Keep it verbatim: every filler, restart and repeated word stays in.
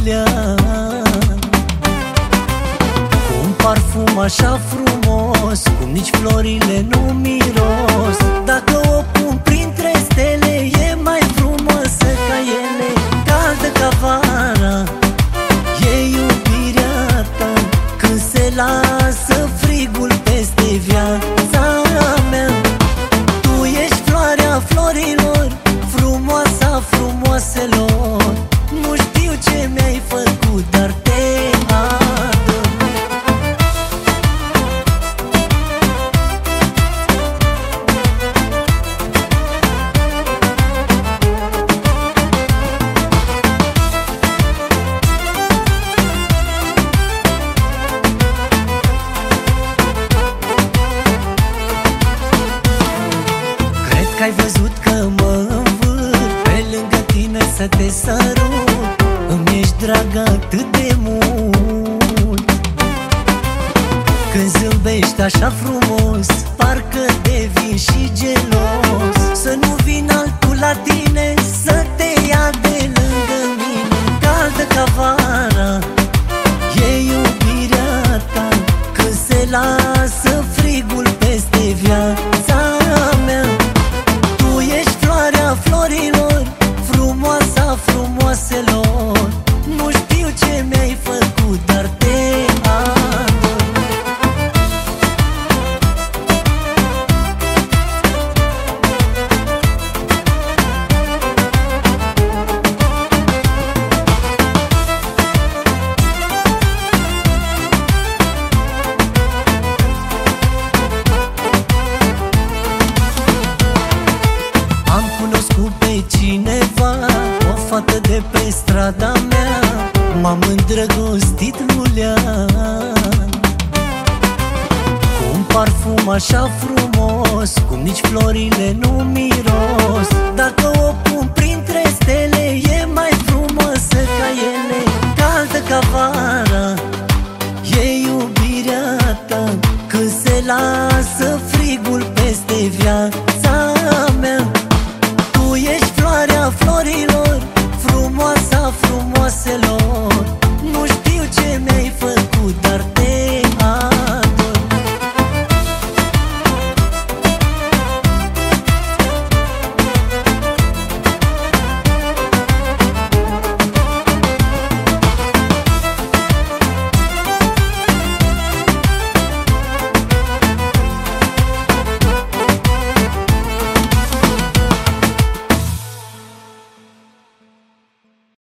lulea, cu un parfum așa frumos, cum nici florile nu miros. Dacă o pun printre stele, e mai frumoasă ca ele, caldă ca vara. E iubirea ta când se lasă frigul peste viața mea. Tu ești floarea florilor, frumoasa frumoaselor. Nu știu ce mi-ai făcut, dar te ador. Cred că ai văzut că mă învârt pe lângă tine să te sărut. Îmi ești dragă atât de mult. Când zâmbești așa frumos, parcă devin și gelos. Să nu vin altul la tine să te ia de lângă mine, caldă ca vara. E iubirea ta când se lasă frigul peste viața mea. Tu ești floarea florilor, frumoasa frumoaselor. Nu știu ce mi-ai făcut, dar te ador. Am cunoscut pe cineva, o fată de pe strada mea. M-am îndrăgostit lulea, cu un parfum așa frumos, cum nici florile nu miros. Dacă o pun printre stele, e mai frumoasă ca ele, caldă ca vara. E iubirea ta când se lasă frigul peste viață